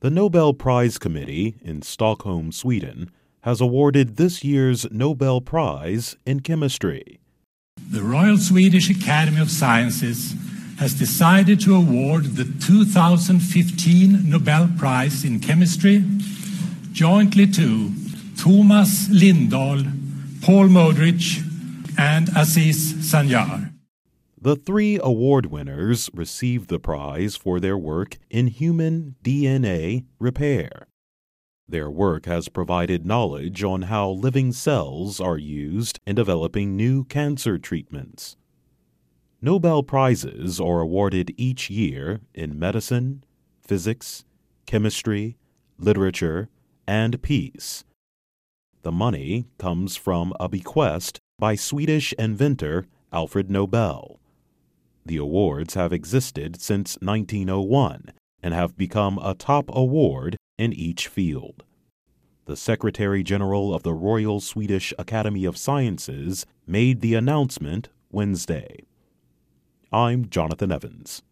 The Nobel Prize Committee in Stockholm, Sweden, has awarded this year's Nobel Prize in Chemistry. The Royal Swedish Academy of Sciences has decided to award the 2015 Nobel Prize in Chemistry jointly to Thomas Lindahl, Paul Modrich, and Aziz Sanjar. The three award winners received the prize for their work in human DNA repair. Their work has provided knowledge on how living cells are used in developing new cancer treatments. Nobel Prizes are awarded each year in medicine, physics, chemistry, literature, and peace. The money comes from a bequest by Swedish inventor Alfred Nobel. The awards have existed since 1901 and have become a top award in each field. The Secretary General of the Royal Swedish Academy of Sciences made the announcement Wednesday. I'm Jonathan Evans.